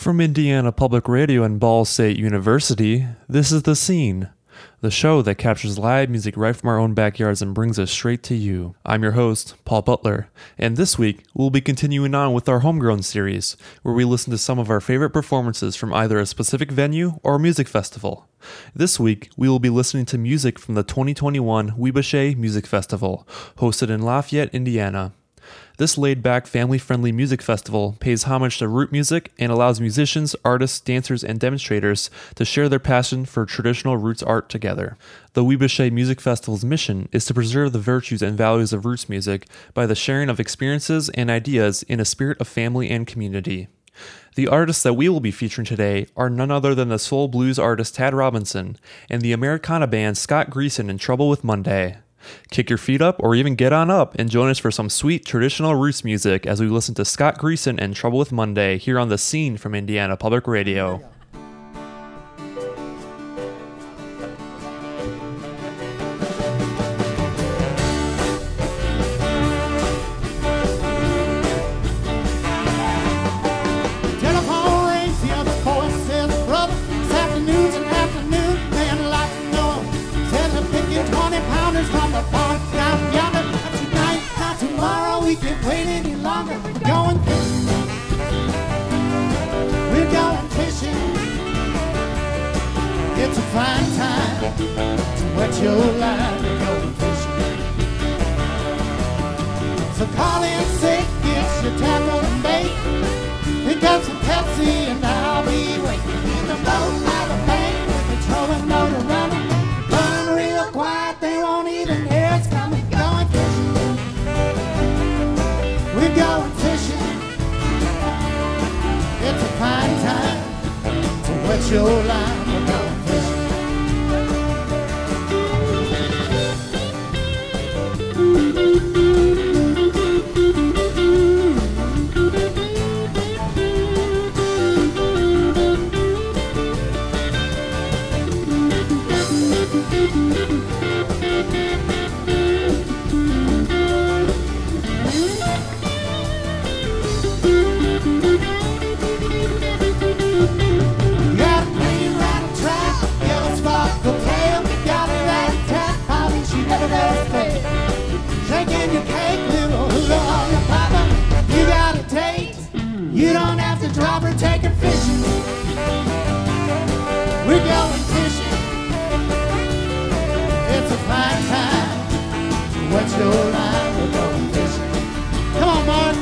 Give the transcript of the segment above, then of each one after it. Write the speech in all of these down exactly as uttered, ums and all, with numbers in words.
From Indiana Public Radio and Ball State University, this is The Scene, the show that captures live music right from our own backyards and brings it straight to you. I'm your host, Paul Butler, and this week we'll be continuing on with our Homegrown series, where we listen to some of our favorite performances from either a specific venue or a music festival. This week, we will be listening to music from the twenty twenty-one Weebusha Music Festival, hosted in Lafayette, Indiana. This laid-back, family-friendly music festival pays homage to root music and allows musicians, artists, dancers, and demonstrators to share their passion for traditional roots art together. The Weebusha Music Festival's mission is to preserve the virtues and values of roots music by the sharing of experiences and ideas in a spirit of family and community. The artists that we will be featuring today are none other than the soul blues artist Tad Robinson and the Americana band Scott Greason and Trouble with Monday. Kick your feet up or even get on up and join us for some sweet traditional roots music as we listen to Scott Greason and Trouble with Monday here on The Scene from Indiana Public Radio. Wait any longer, we're going fishing. We're going fishing. It's a fine time to wet your line. We're going fishing. So call in sick, get your tackle and bait. Pick up some Pepsi and I'll be waiting. In the boat by the bank with the trolling motor running. Run real quiet, they won't even hear it's coming. Going fishing. We're going fishing. It's a fine time to wet your line. We're going fishing. Shaking your cake, little hula on your papa. You got a taste. You don't have to drop her, take her fishing. We're going fishing. It's a fine time to wet your line. We're going fishing. Come on, Mark.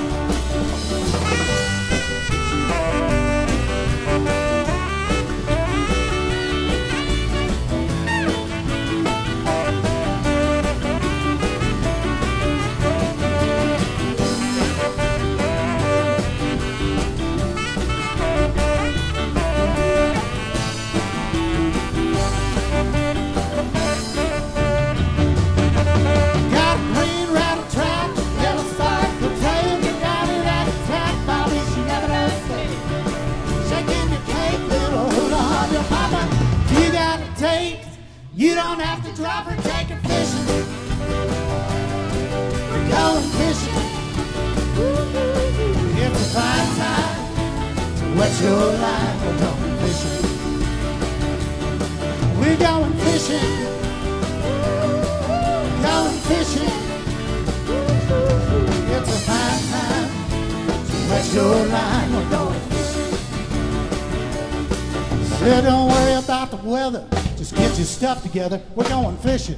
You don't have to drop her, take her fishing. We're going fishing. It's a fine time to wet your line. We're going fishing. We're going fishing. Going fishing. It's a fine time to wet your line. We're going fishing. So don't worry about the weather. Just get your stuff together. We're going fishing.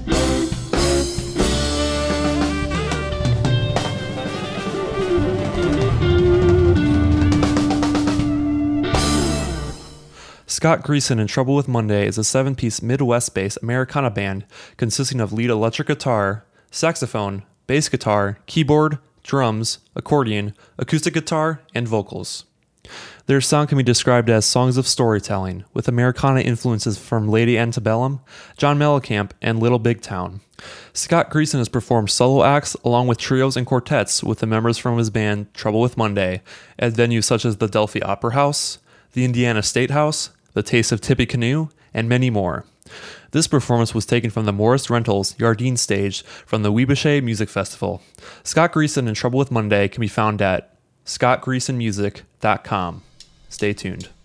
Scott Greason and Trouble with Monday is a seven-piece Midwest-based Americana band consisting of lead electric guitar, saxophone, bass guitar, keyboard, drums, accordion, acoustic guitar, and vocals. Their sound can be described as songs of storytelling, with Americana influences from Lady Antebellum, John Mellencamp, and Little Big Town. Scott Greason has performed solo acts along with trios and quartets with the members from his band Trouble with Monday at venues such as the Delphi Opera House, the Indiana State House, the Taste of Tippecanoe, and many more. This performance was taken from the Morris Rentals Yardine stage from the Weebusha Music Festival. Scott Greason and Trouble with Monday can be found at scott greason music dot com. Stay tuned.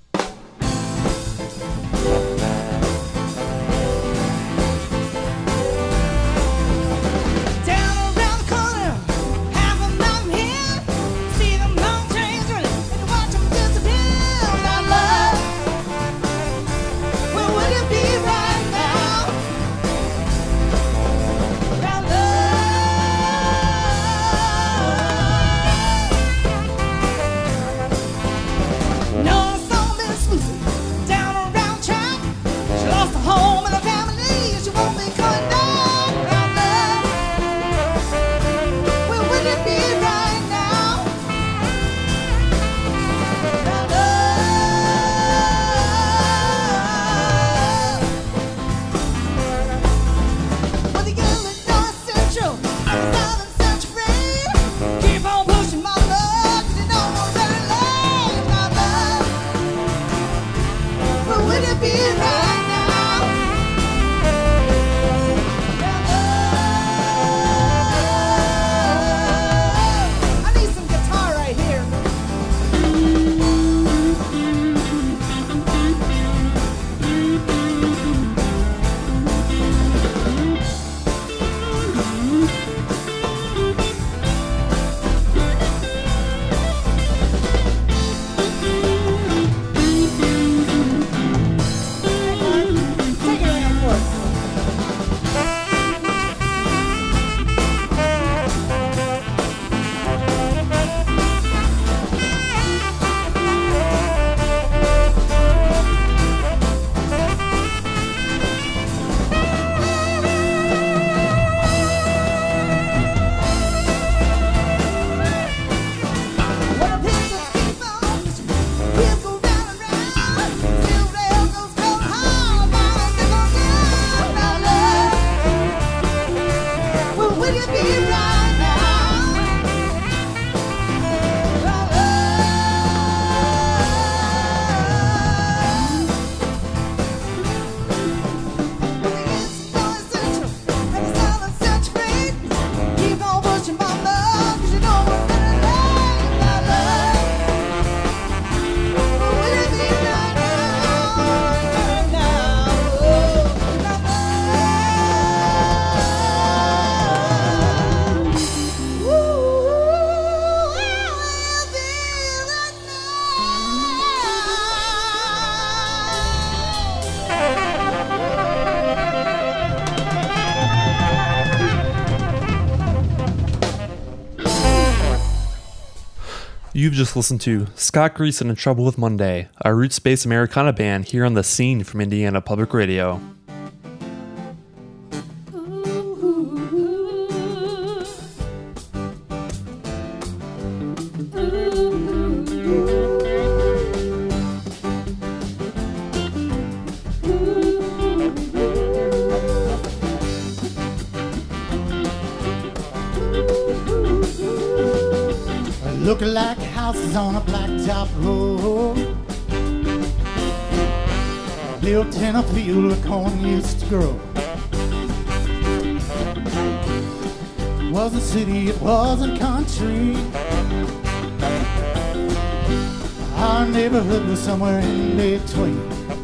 You've just listened to Scott Grease and In Trouble with Monday, a roots-based Americana band here on The Scene from Indiana Public Radio. Looking like houses on a blacktop road, built in a field where corn used to grow. It wasn't city, it wasn't country. Our neighborhood was somewhere in between.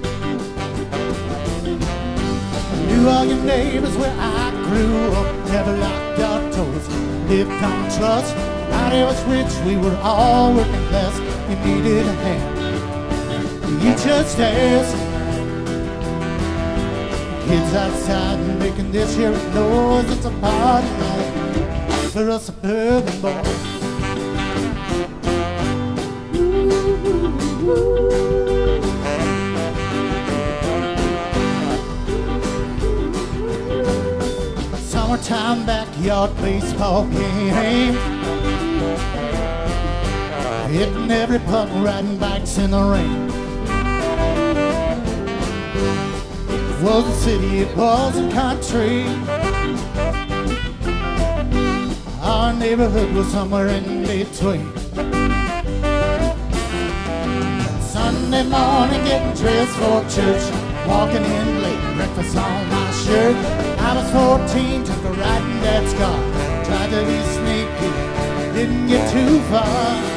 I knew all your neighbors where I grew up, never locked our doors, lived on trust. Nobody was rich, we were all working class. You needed a hand, you just asked. Kids outside making this here noise. It's a party night for us suburban boys. Summertime backyard baseball games, hitting every putt, riding bikes in the rain. It wasn't city, it wasn't country. Our neighborhood was somewhere in between. Sunday morning, getting dressed for church, walking in late, breakfast on my shirt. I was fourteen, took a ride in Dad's car, tried to be sneaky, didn't get too far.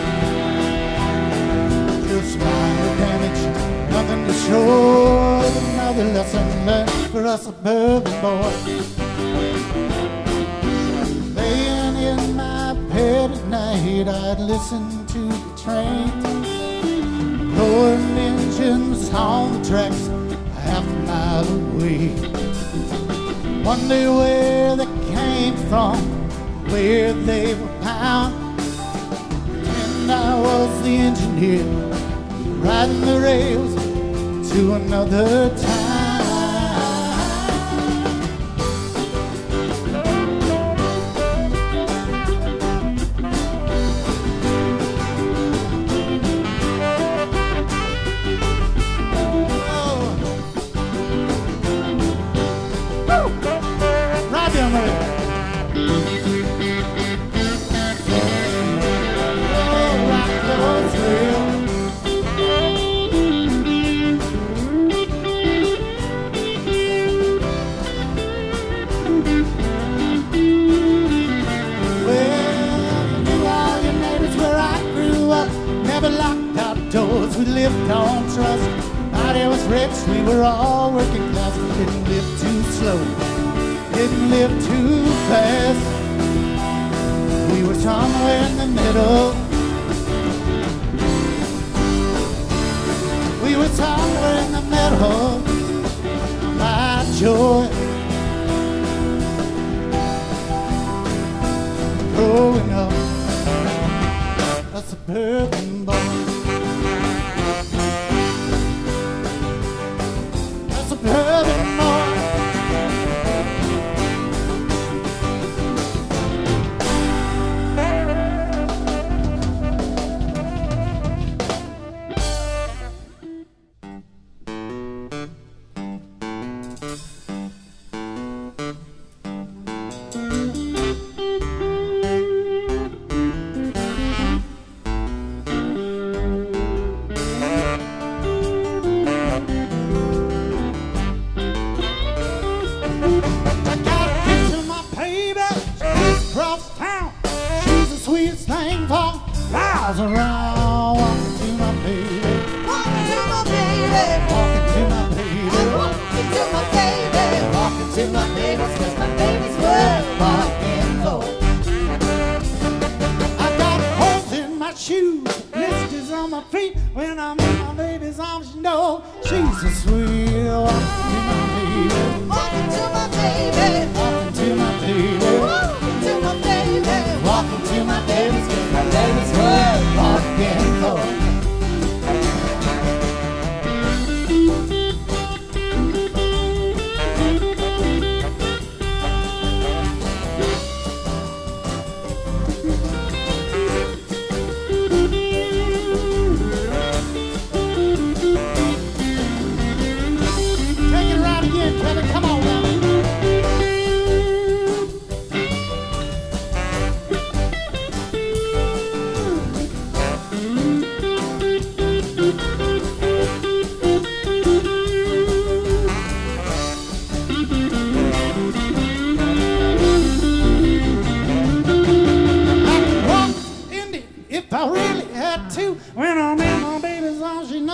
Minor damage, nothing to show. Another lesson learned for us suburban boys. Laying in my bed at night, I'd listen to the train, roaring engines on the tracks half a mile away. Wonder where they came from, where they were bound. Pretend I was the engineer, riding the rails to another town. Oh. Right down there. Oh, rock those rails. Doors. We lived on trust. Nobody was rich, we were all working class. Didn't live too slow, didn't live too fast. We were somewhere in the middle. We were somewhere in the middle. My joy, growing up a suburban boy. Suburban boy. Around, walking to my baby, walking to my baby, walking to my baby, walking to my baby, walking to my baby, 'cause my baby's worth walking for. I got holes in my shoes, blisters on my feet. When I'm in my baby's arms, you know she's a sweet. Walking to my baby, walking to my baby, walking to my baby, walking to my baby, walking to my baby, 'cause my baby's worth walking.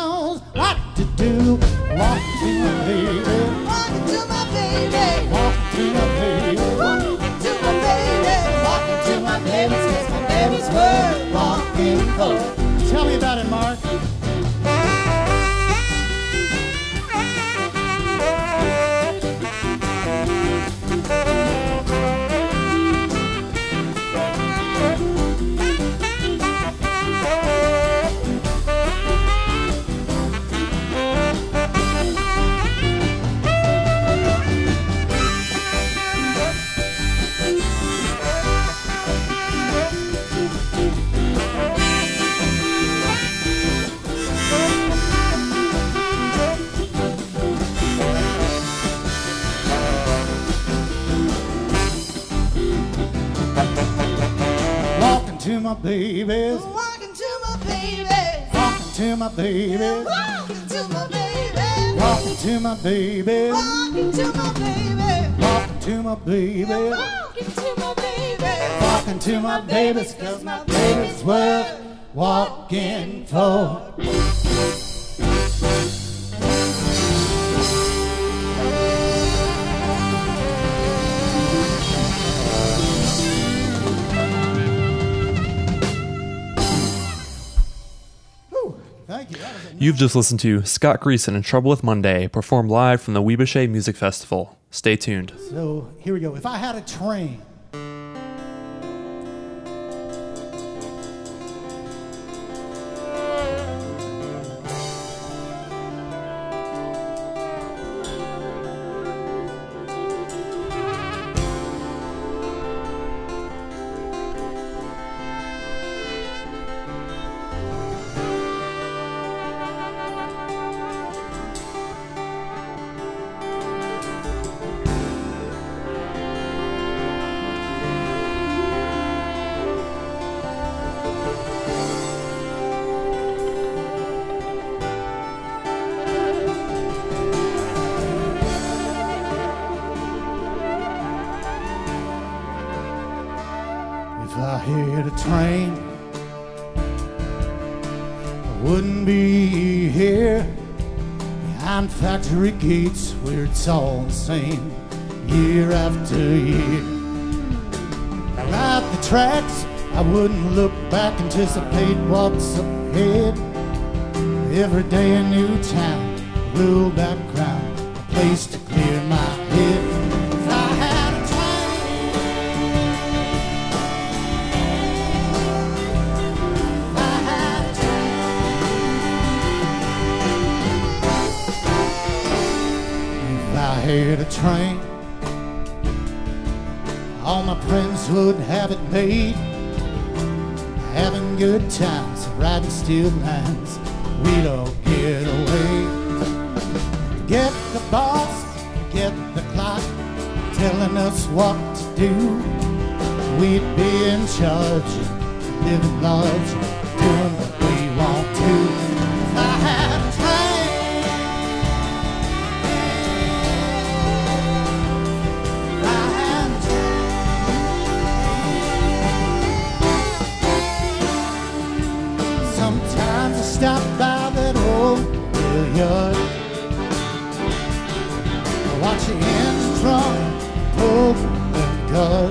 knows what to do. Walking to my baby. Walking to my baby. Walking to my baby. Walking to my baby. Walking to my baby. Cause my baby's worth walking for. Tell me about it, Mark. To my babies, Walking to my baby. walking to my babies, Walking to my baby. walking to my babies, Walking to my baby. walking to my babies, Walking to my baby. walking to my babies, cause my baby's worth walking for. Thank you. That was a You've just listened to Scott Greason and Trouble with Monday, performed live from the Weebusha Music Festival. Stay tuned. So here we go. If I had a train, if I had a train, I wouldn't be here behind factory gates where it's all the same year after year. Ride the tracks, I wouldn't look back, anticipate what's ahead. Every day a new town, a little background, a place to clear my head. If I had a train, if I had a train, if I had a train, all my friends would have it made, having good times, riding steel lines, we'd all get away. Forget the boss, forget the clock, telling us what to do. We'd be in charge, living large, doing what we want to. If I had a train, if I had a train. Sometimes I stop by that old rail yard, watch the engines run, pull the guard.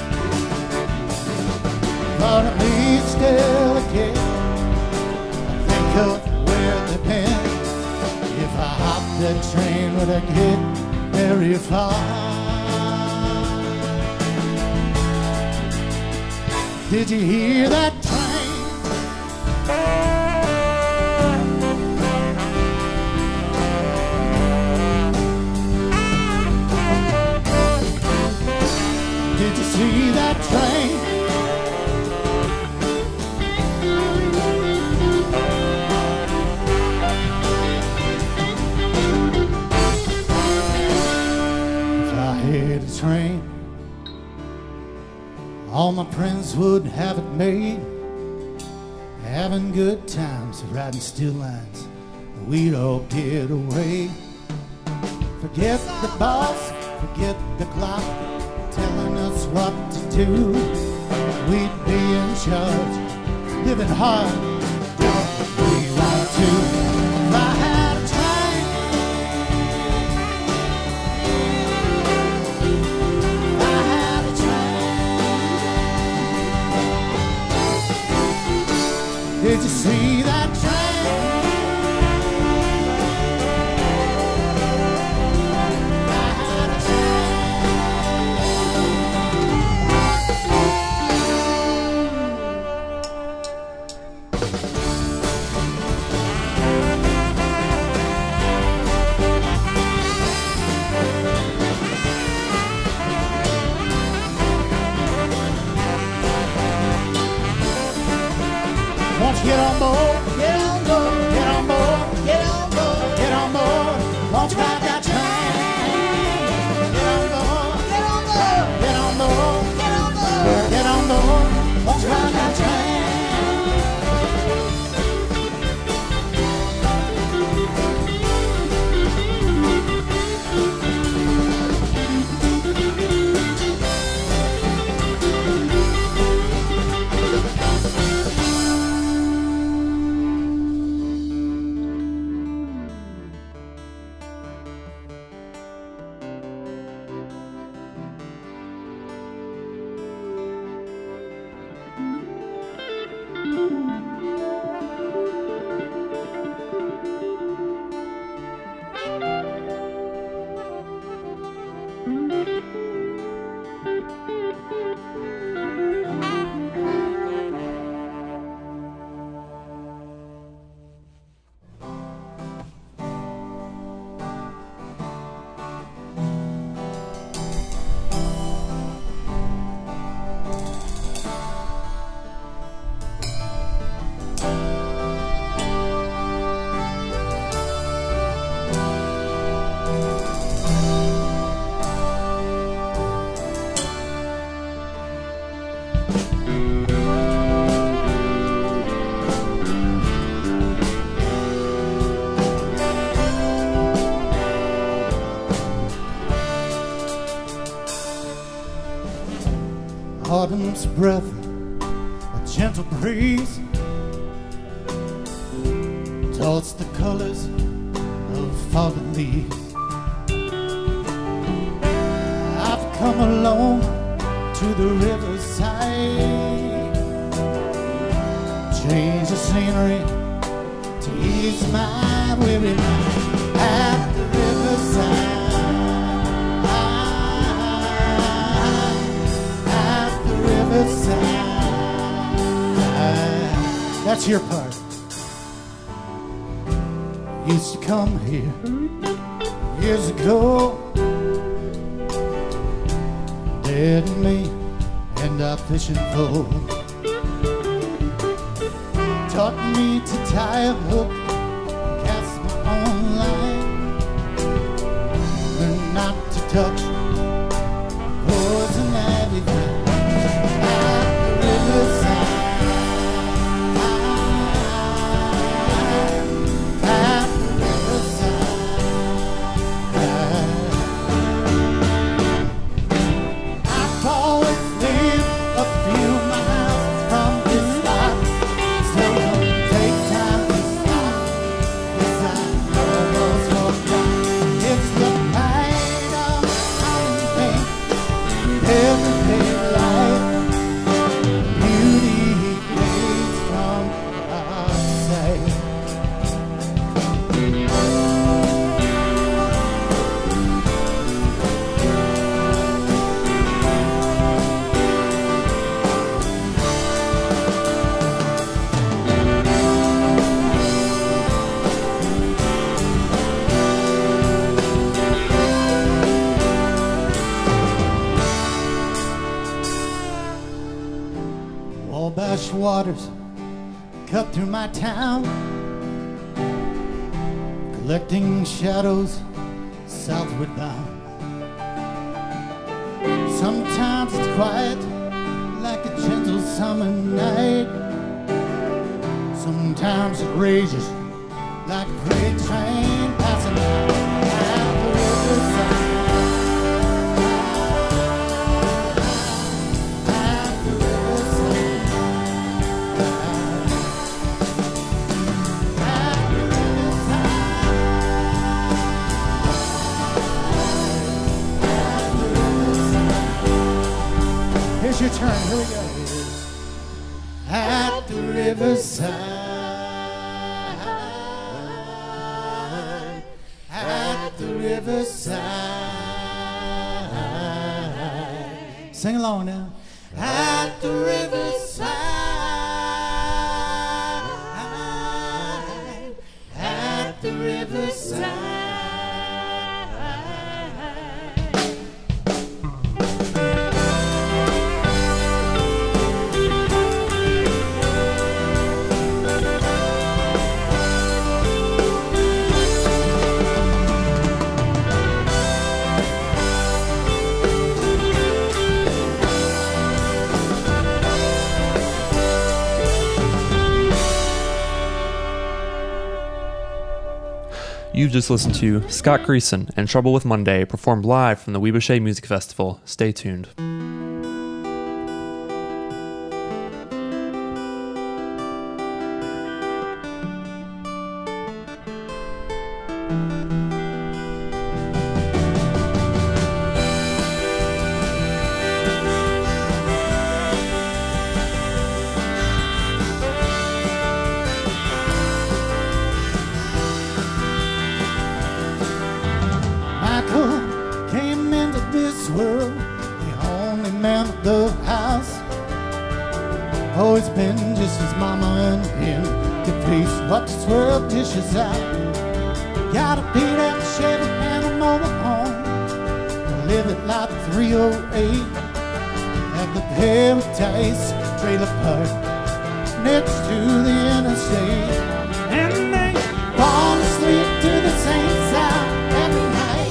Part of me still again, I think of where they've been. If I hopped that train, would I get very far? Did you hear that train? Did you see that train? If I had a train, all my friends would have it made, having good times, riding steel lines, we'd all get away. Forget the boss, forget the clock, telling us what to do. We'd be in charge, living hard, doing what we want to. autumn's breath, a gentle breeze toss the colors of fallen leaves. I've come along to the riverside, change the scenery to ease my weary mind. At the riverside, at the riverside. That's your part. Used to come here years ago, Dad and me and our fishing pole. Taught me to tie a hook, cast my own line, learn not to touch poison ivy vine. At the riverside, at the riverside. I've always lived a few miles from this spot, so don't take time to stop, 'cause I almost forgot. It's the night of Halloween, everyday life, beauty fades from our sight. Wabash waters cut through my town, collecting shadows southward bound. Sometimes it's quiet like a gentle summer night, sometimes it rages like a freight train passing by. At the riverside, at the riverside, at the riverside, at the riverside. Here's your turn. Here we go. At the riverside, at the riverside. Sing along now. At the riverside, at the riverside. You just listened to Scott Greason and Trouble with Monday, performed live from the Weebusha Music Festival. Stay tuned. Michael came into this world, the only man of the house. Always been just his mama and him to face what this world dishes out. Gotta beat that Chevy and a mobile home, live at lot three oh eight at the Paradise Trailer Park next to the interstate. And they fall asleep to the same sound every night.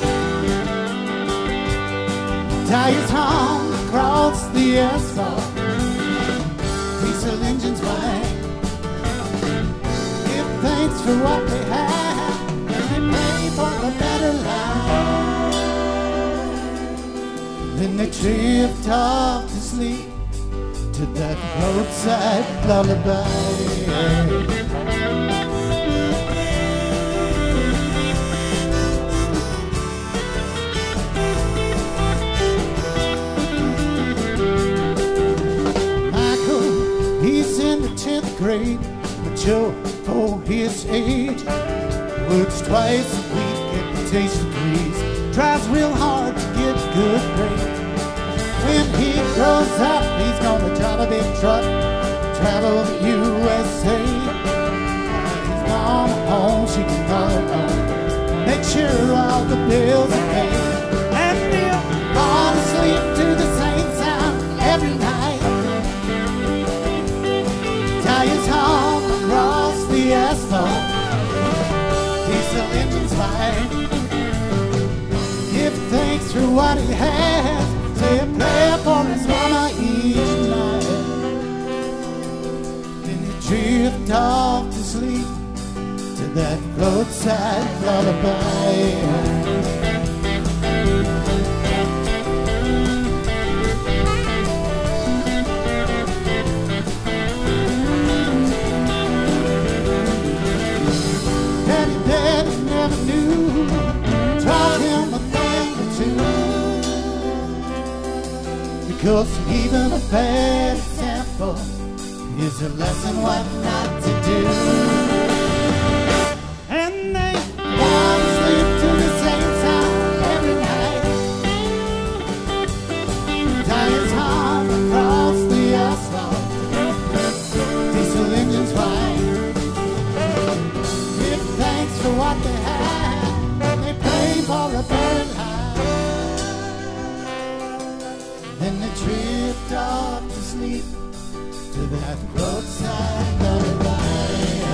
Tires hum across the asphalt, diesel engines whine. Give thanks for what they have, and they pray for the better life. Then they drift off to sleep to that roadside lullaby. He's in the tenth grade, but Joe, for his age, works twice a week at the Taste of Breeze, tries real hard to get good grades. When he grows up, he's gonna drive a big truck, travel the U S A. When he's gone home, she can call it home, make sure all the bills are paid, and he'll fall asleep to the same sound every night. Tires hum across the asphalt, diesel engines fight. Give thanks for what he has, say a prayer for his mama each night. Then he drift off to sleep to that roadside lullaby. Taught him a thing or two, because even a bad example is a lesson what not to do. And they fall asleep to the same sound every night. Tires hum across the asphalt, diesel engines whine. Give thanks for what they have, for a better life. Then they drift off to sleep to that roadside lullaby.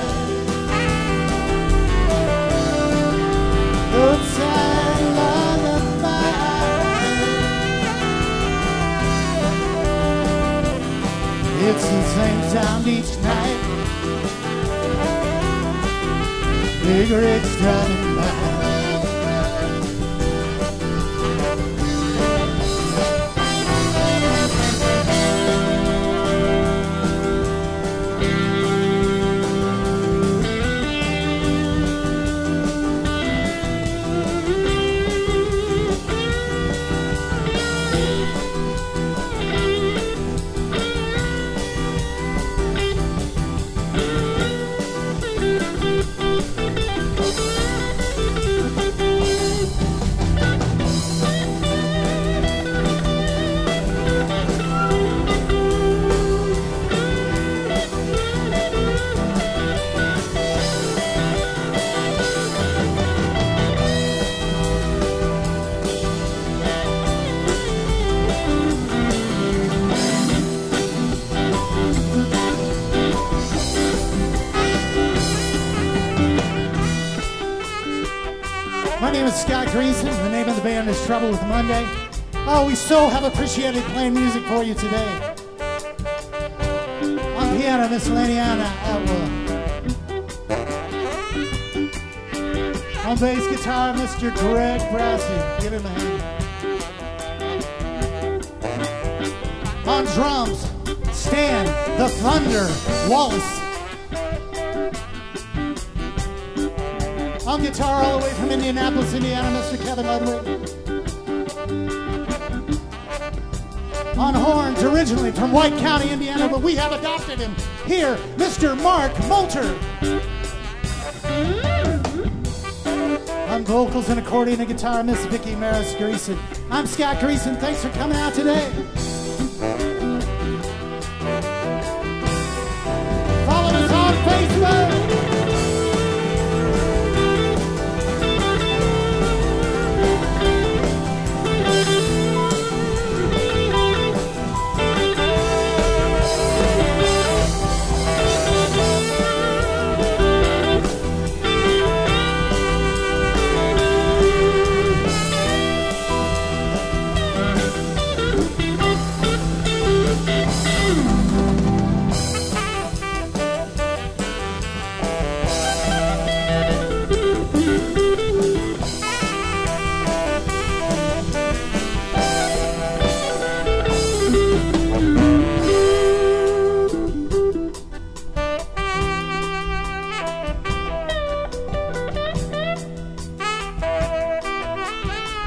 Roadside lullaby. It's the same sound each night. Big rigs driving by. My name is Scott Greason. The name of the band is Trouble with Monday. Oh, we so have appreciated playing music for you today. On piano, Miss Laniana Atwood. On bass guitar, Mister Greg Brassey. Give him a hand. On drums, Stan the Thunder Wallace. On guitar, all the way from Indianapolis, Indiana, Mister Kevin Ludwig. On horns, originally from White County, Indiana, but we have adopted him here, Mister Mark Moulter. On vocals and accordion and guitar, Miss Vicki Maris Greason. I'm Scott Greason. Thanks for coming out today. Follow us on Facebook.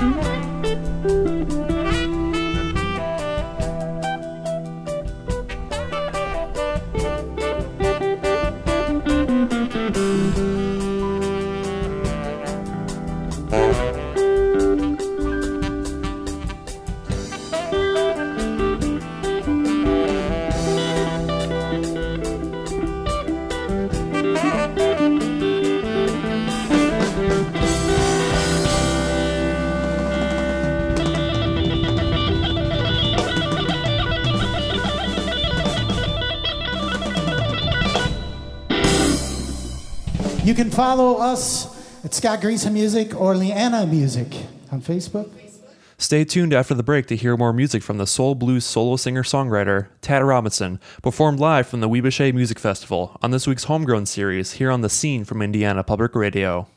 You can follow us at Scott Greason Music or Leanna Music on Facebook. Stay tuned after the break to hear more music from the soul blues solo singer-songwriter Tad Robinson, performed live from the Weebusha Music Festival on this week's Homegrown series here on The Scene from Indiana Public Radio.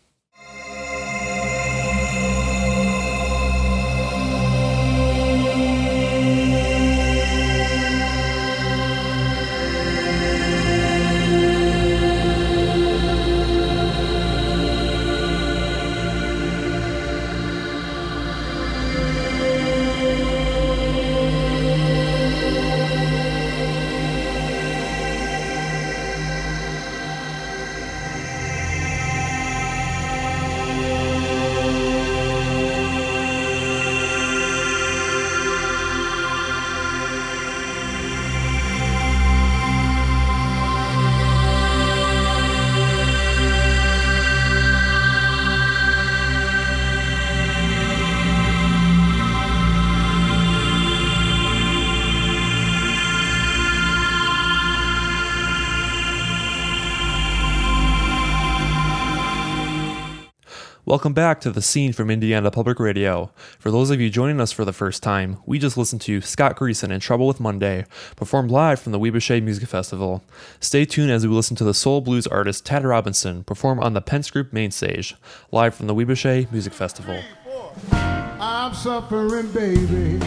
Welcome back to The Scene from Indiana Public Radio. For those of you joining us for the first time, we just listened to Scott Greason and Trouble with Monday, performed live from the Weebusha Music Festival. Stay tuned as we listen to the soul blues artist Tad Robinson perform on the Pence Group main stage, live from the Weebusha Music Festival. I'm suffering, baby,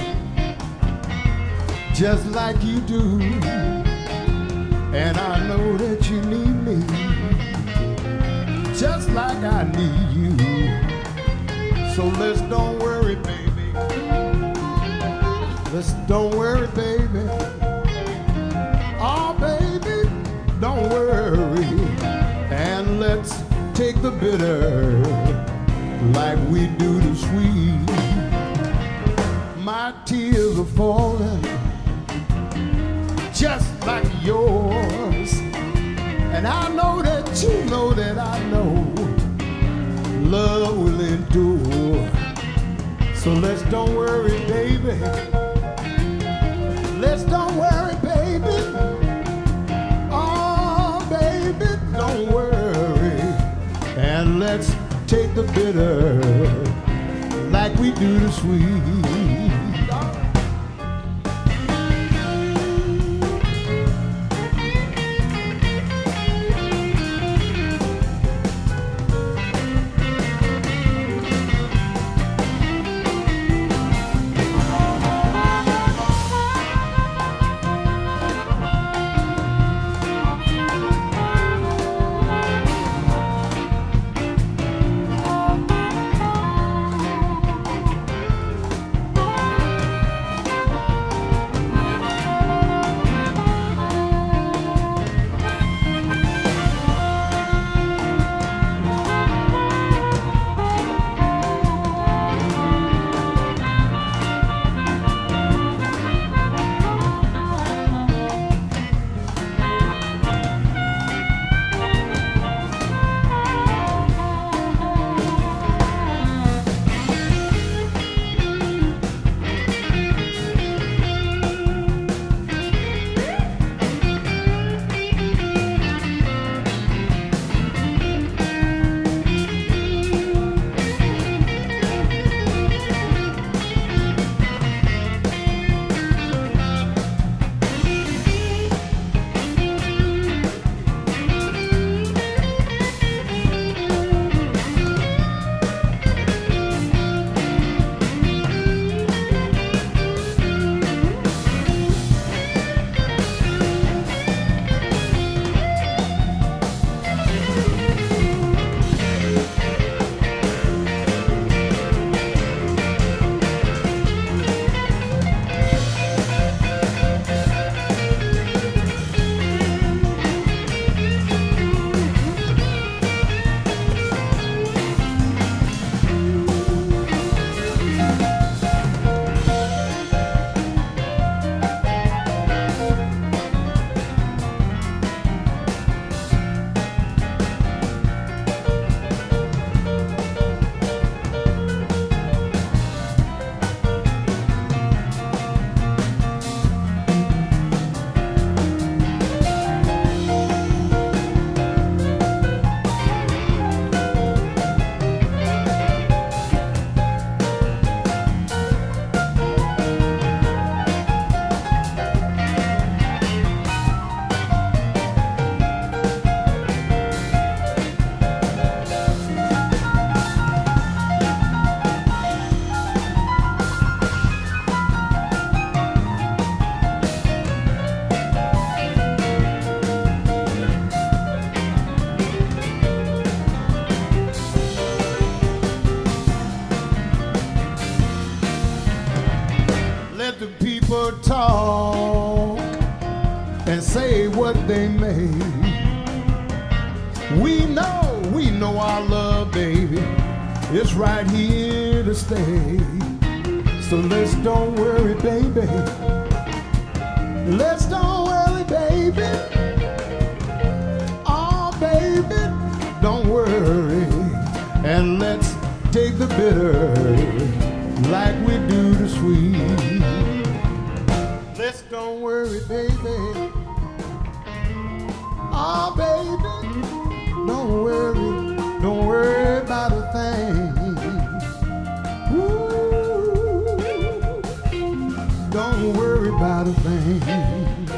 just like you do, and I know that you need me, just like I need you. So let's don't worry, baby. Let's don't worry, baby. Oh, baby, don't worry. And let's take the bitter like we do the sweet. My tears are falling just like yours. And I know that you know that I know love will endure. So let's don't worry, baby. Let's don't worry, baby. Oh, baby, don't worry. And let's take the bitter like we do the sweet. people talk and say what they may, we know, we know our love, baby, is right here to stay. So let's don't worry, baby. Let's don't worry, baby. Oh, baby, don't worry. And let's take the bitter like we do the sweet. Let's don't worry, baby. Oh, baby, don't worry. Don't worry about a thing. Ooh, don't worry about a thing.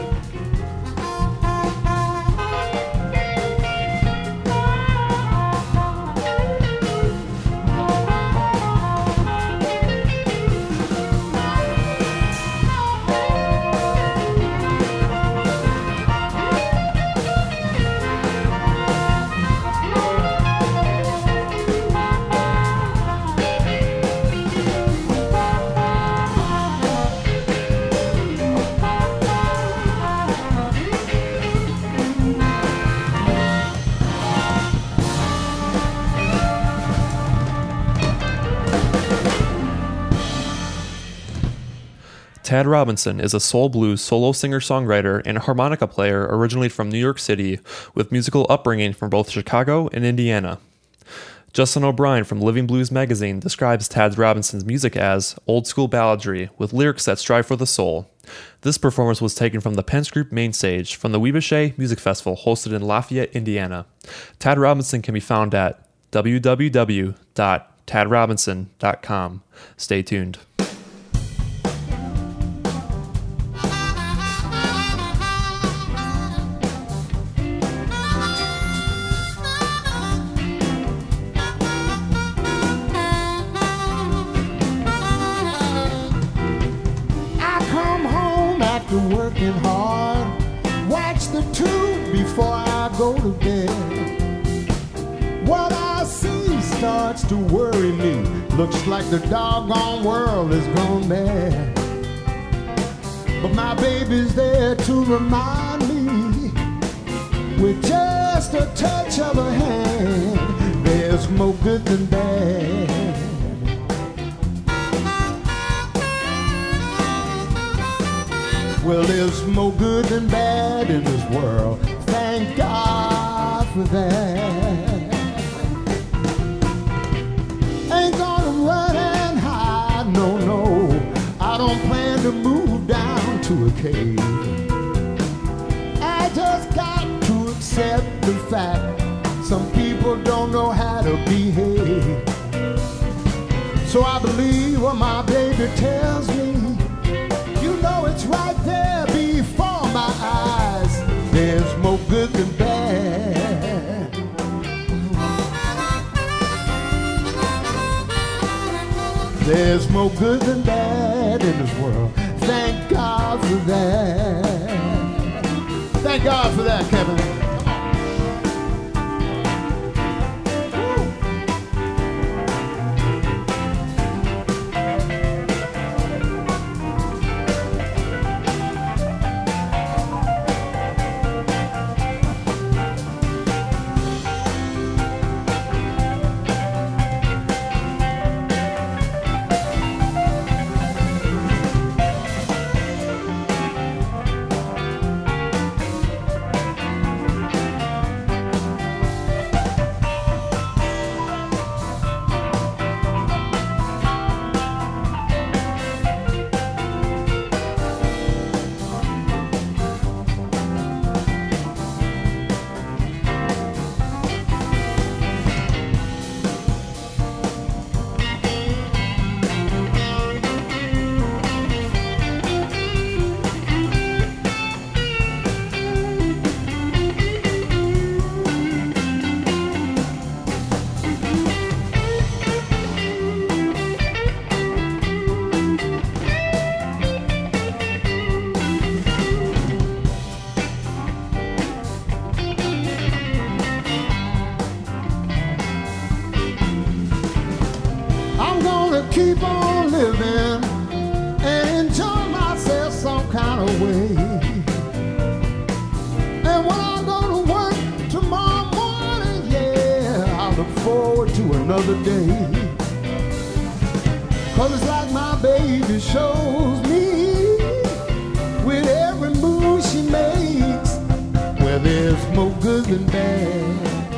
Tad Robinson is a soul blues solo singer-songwriter and harmonica player originally from New York City, with musical upbringing from both Chicago and Indiana. Justin O'Brien from Living Blues magazine describes Tad Robinson's music as old school balladry with lyrics that strive for the soul. This performance was taken from the Pence Group main stage from the Weebusha Music Festival hosted in Lafayette, Indiana. Tad Robinson can be found at w w w dot tad robinson dot com. Stay tuned. Working hard, watch the tube before I go to bed. What I see starts to worry me. Looks like the doggone world is gone mad. But my baby's there to remind me, with just a touch of her hand, there's more good than bad. Well, there's more good than bad in this world. Thank God for that. Ain't gonna run and hide, no, no. I don't plan to move down to a cave. I just got to accept the fact some people don't know how to behave. So I believe what my baby tells me. You know it's right there before my eyes. There's more good than bad. There's more good than bad in this world. Thank God for that. Thank God for that, Kevin. Keep on living and enjoy myself another day. Cause it's like my baby shows me with every move she makes, where there's more good than bad.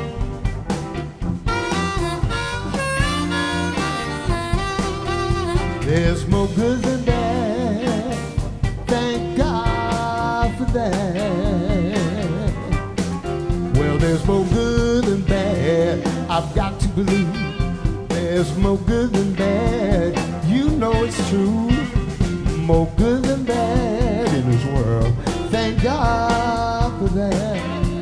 There's more good than bad. Thank God for that. Well, there's more good than bad. I've got to believe there's more good than bad. You know it's true. More good than bad in this world. Thank God for that.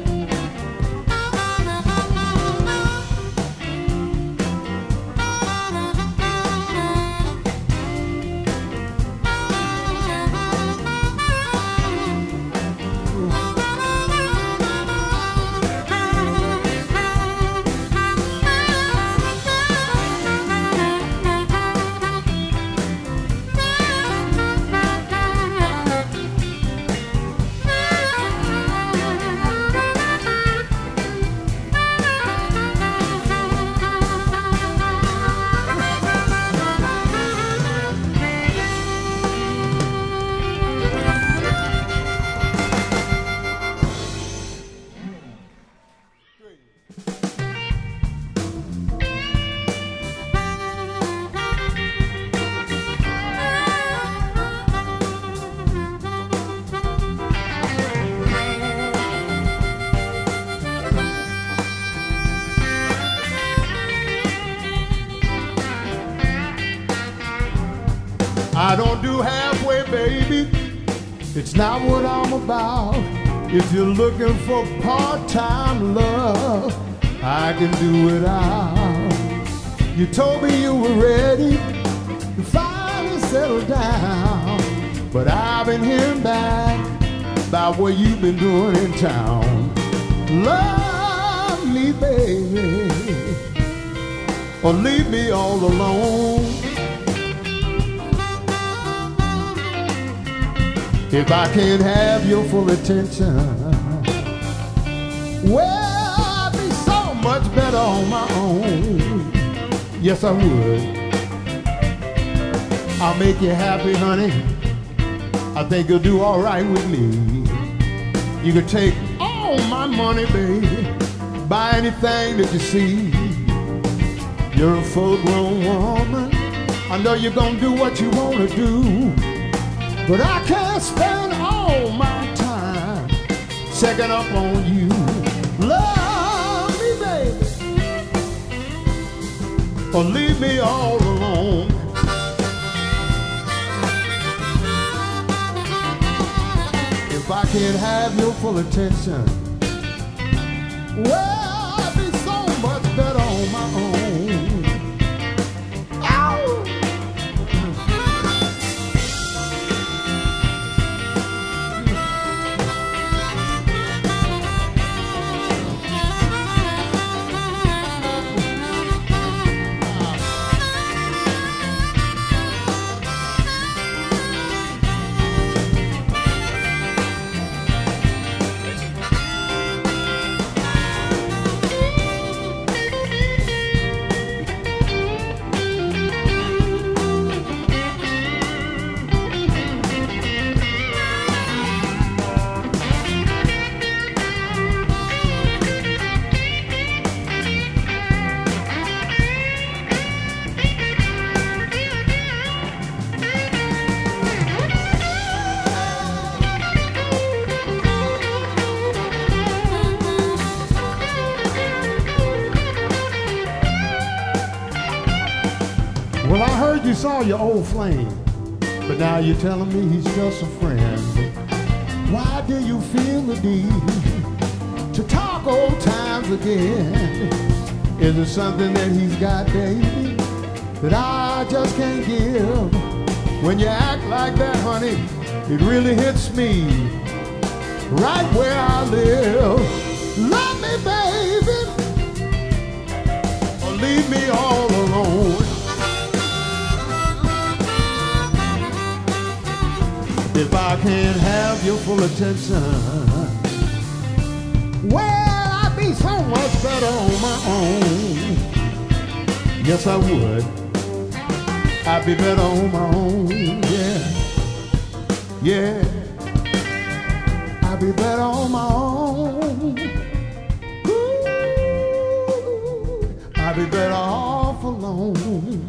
I don't do halfway, baby. It's not what I'm about. If you're looking for part-time love, I can do without. You told me you were ready to finally settle down, but I've been hearing back about what you've been doing in town. Love me, baby, or leave me all alone. If I can't have your full attention, well, I'd be so much better on my own. Yes, I would. I'll make you happy, honey. I think you'll do all right with me. You can take all my money, baby, buy anything that you see. You're a full-grown woman. I know you're gonna do what you wanna do, but I can't spend all my time checking up on you. Love me, baby, or leave me all alone. If I can't have your full attention, well, I'd be so much better on my own. Ow! Well, I heard you saw your old flame, but now you're telling me he's just a friend. Why do you feel the need to talk old times again? Is it something that he's got, baby, that I just can't give? When you act like that, honey, it really hits me right where I live. Love me, baby, or leave me all alone. If I can't have your full attention, well, I'd be so much better on my own. Yes, I would. I'd be better on my own, yeah. Yeah. I'd be better on my own. Ooh, I'd be better off alone.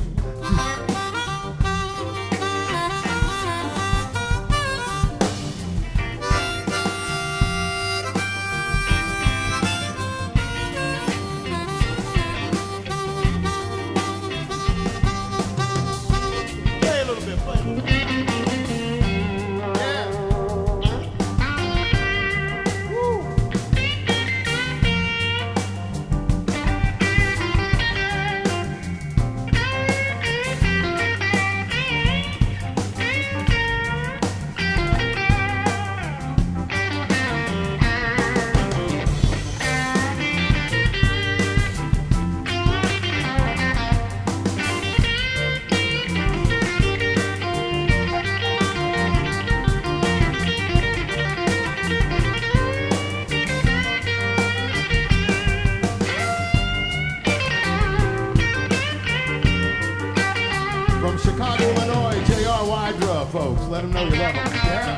Folks, let them know you love them. Yeah.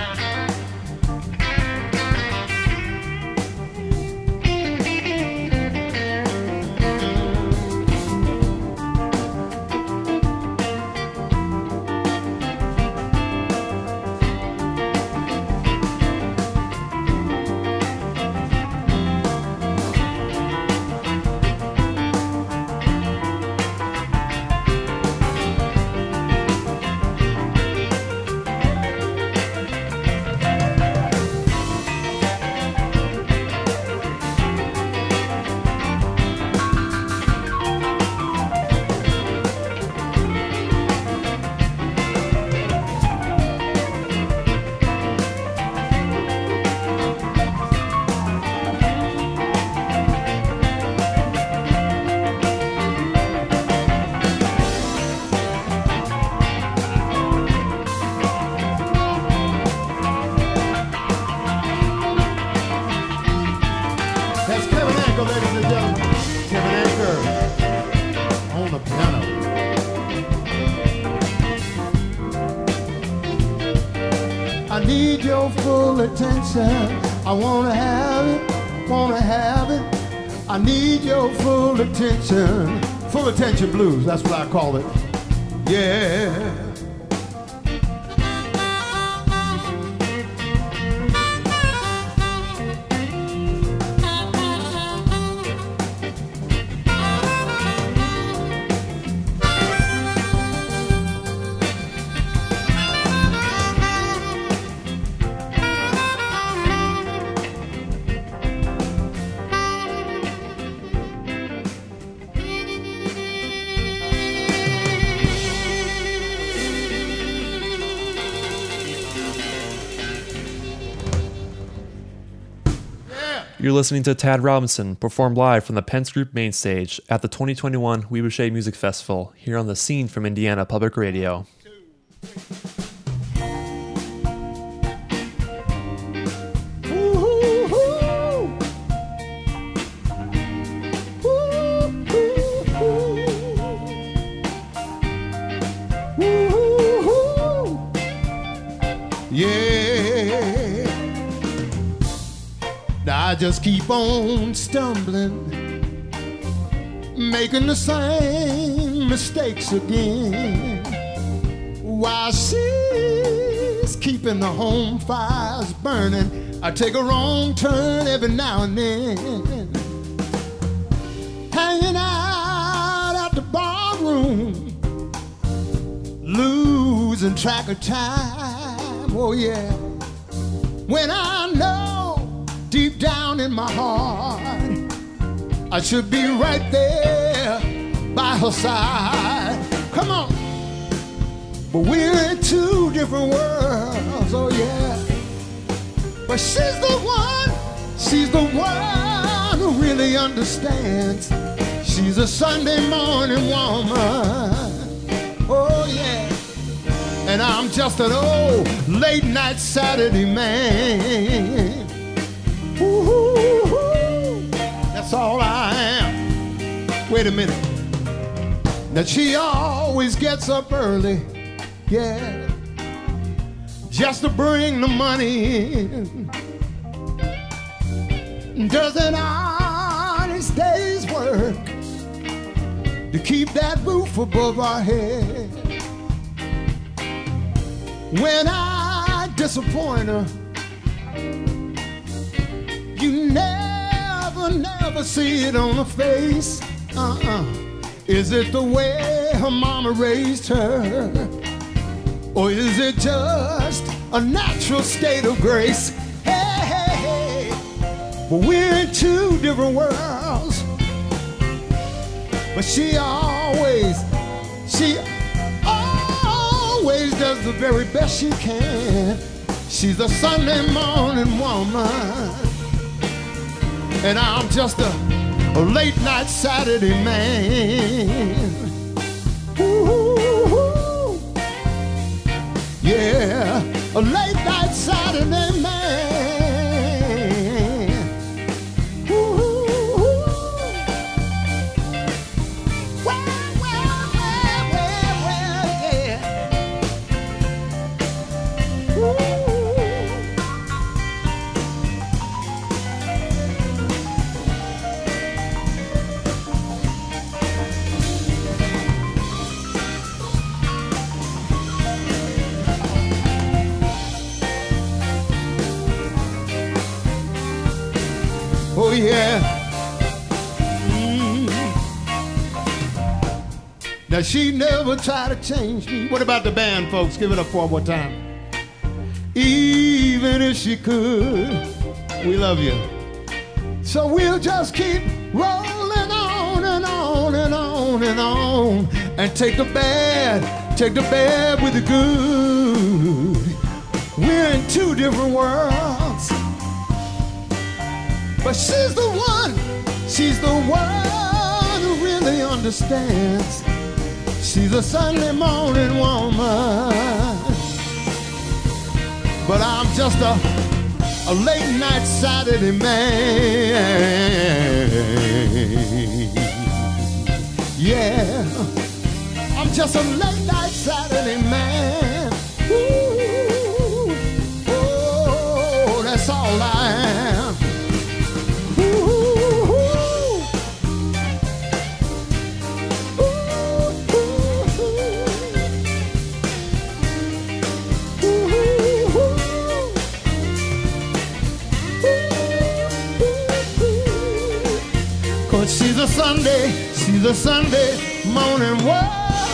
Attention, I wanna have it, wanna have it. I need your full attention. Full attention blues, that's what I call it. Yeah. You're listening to Tad Robinson, performed live from the Pence Group main stage at the twenty twenty-one Weebusha Music Festival, here on the Scene from Indiana Public Radio. I just keep on stumbling, making the same mistakes again, while she's keeping the home fires burning. I take a wrong turn every now and then, hanging out at the bar room, losing track of time. Oh yeah, when I know deep down in my heart I should be right there by her side. Come on. But we're in two different worlds, oh yeah. But she's the one, she's the one who really understands. She's a Sunday morning woman, oh yeah. And I'm just an old late night Saturday man. Ooh, that's all I am. Wait a minute. Now she always gets up early, yeah, just to bring the money in. Does an honest day's work to keep that roof above our head. When I disappoint her, you never, never see it on her face. Uh-uh. Is it the way her mama raised her? Or is it just a natural state of grace? Hey, hey, hey. But we're in two different worlds. But she always, she always does the very best she can. She's a Sunday morning woman, and I'm just a, a late night Saturday man. Ooh, yeah, a late night Saturday man. Oh yeah. Mm. Now she never tried to change me. What about the band, folks? Give it up for one more time. Even if she could, we love you. So we'll just keep rolling on and on and on and on, and take the bad, take the bad with the good. We're in two different worlds. But she's the one, she's the one who really understands. She's a Sunday morning woman, but I'm just a, a late night Saturday man. Yeah, I'm just a late night Saturday man. Ooh, oh, that's all I am. She's a Sunday, she's a Sunday morning woman.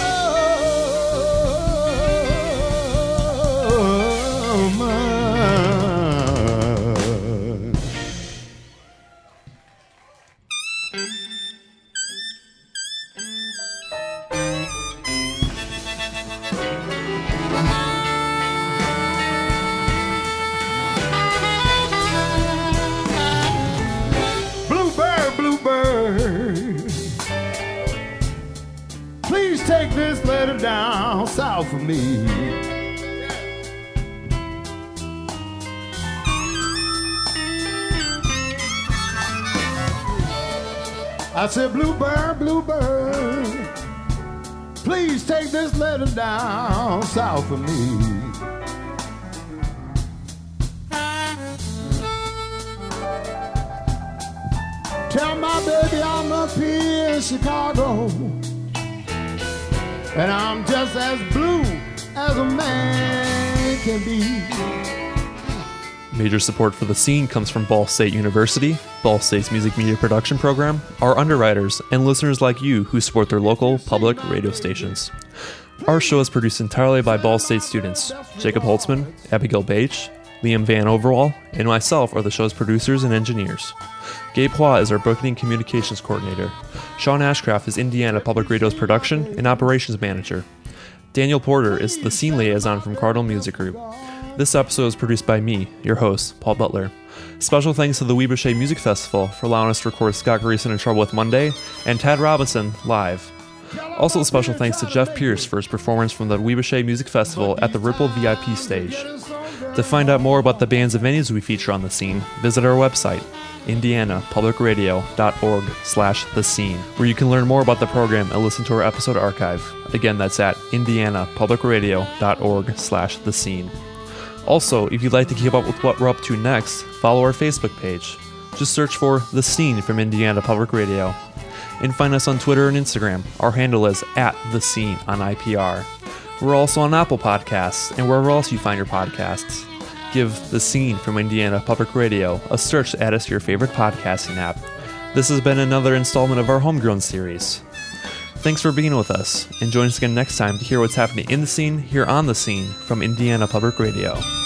Bluebird, bluebird, please take this letter down south for me. I said, bluebird, bluebird, please take this letter down south for me. Tell my baby I'm up here in Chicago, and I'm just as blue as a man can be. Major support for the scene comes from Ball State University, Ball State's music media production program, our underwriters, and listeners like you who support their local public radio stations. Our show is produced entirely by Ball State students. Jacob Holtzman, Abigail Bache, Liam Van Overall, and myself are the show's producers and engineers. Gabe Hua is our booking and communications coordinator. Sean Ashcraft is Indiana Public Radio's production and operations manager. Daniel Porter is the scene liaison from Cardinal Music Group. This episode is produced by me, your host, Paul Butler. Special thanks to the Webussche Music Festival for allowing us to record Scott Greason in Trouble with Monday and Tad Robinson live. Also special thanks to Jeff Pierce for his performance from the Webussche Music Festival at the Ripple V I P stage. To find out more about the bands and venues we feature on the scene, visit our website, indiana public radio dot org slash the scene, where you can learn more about the program and listen to our episode archive. Again, that's at indiana public radio dot org slash the scene. Also, if you'd like to keep up with what we're up to next, follow our Facebook page. Just search for The Scene from Indiana Public Radio. And find us on Twitter and Instagram. Our handle is at The Scene on I P R. We're also on Apple Podcasts and wherever else you find your podcasts. Give The Scene from Indiana Public Radio a search to add us to your favorite podcasting app. This has been another installment of our Homegrown series. Thanks for being with us, and join us again next time to hear what's happening in the scene, here on The Scene, from Indiana Public Radio.